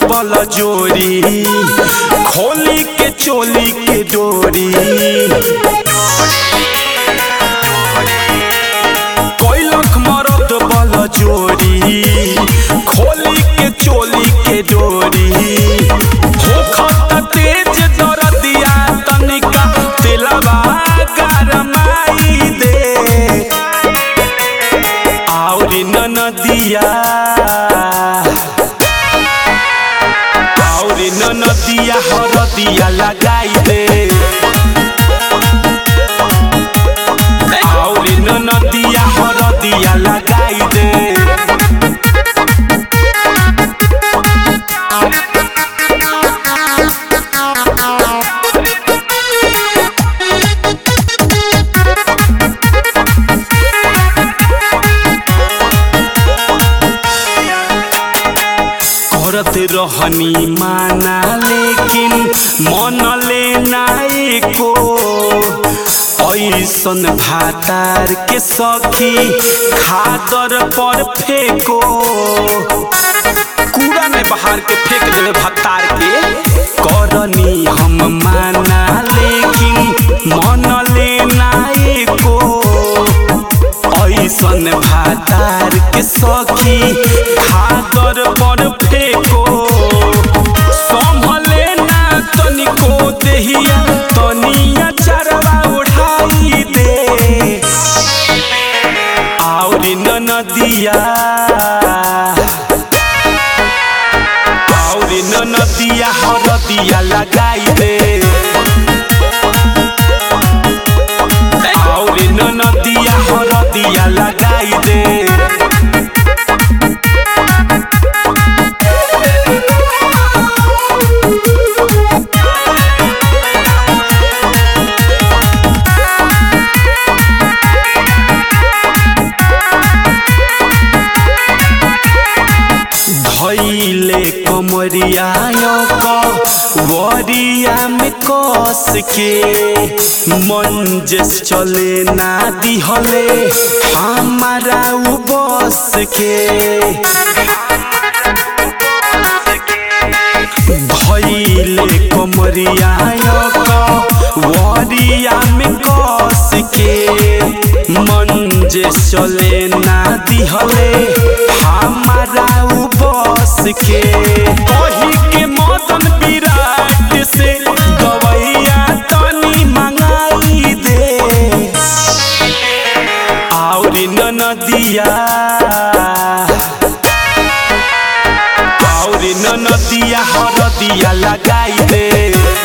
वाला जोड़ी खोली के चोली के डोरी कोई लख मरद वाला जोड़ी खोली के चोली के डोरी हो खत तेज दरदिया तनिका दिलवा गरमाई दे औरी ननदिया नदिया हरदिया लगाई दे और नदिया हरदिया लगाई दे करत रहनी माना लेकिन मन लेना एको ऐसन भातार के सखी खादर पर फेंको कूड़ा में बहार के फेंक देवे भातार के करनी हम माना लेकिन मन लेना एको ऐसन भातार के सखी खादर पर फेंको संभले ना तनिको देहिया तनिया चरवा उठाई दे औरी नदिया हरदिया लगाई दे औरी नदिया हरदिया लगाई दे धैले कमरिया वरिया में कस के मंजस चले ना दिहले हमारा उ बस के धैले कमरिया वरिया में कस के मंजस चले ना दिहले हमारा उ बस के कही के मदन विराट से गवैया तनी मंगाई दे औरी नदिया हरदिया लगाई दे।